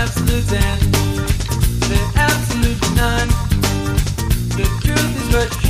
absolute and the absolute none. The truth is what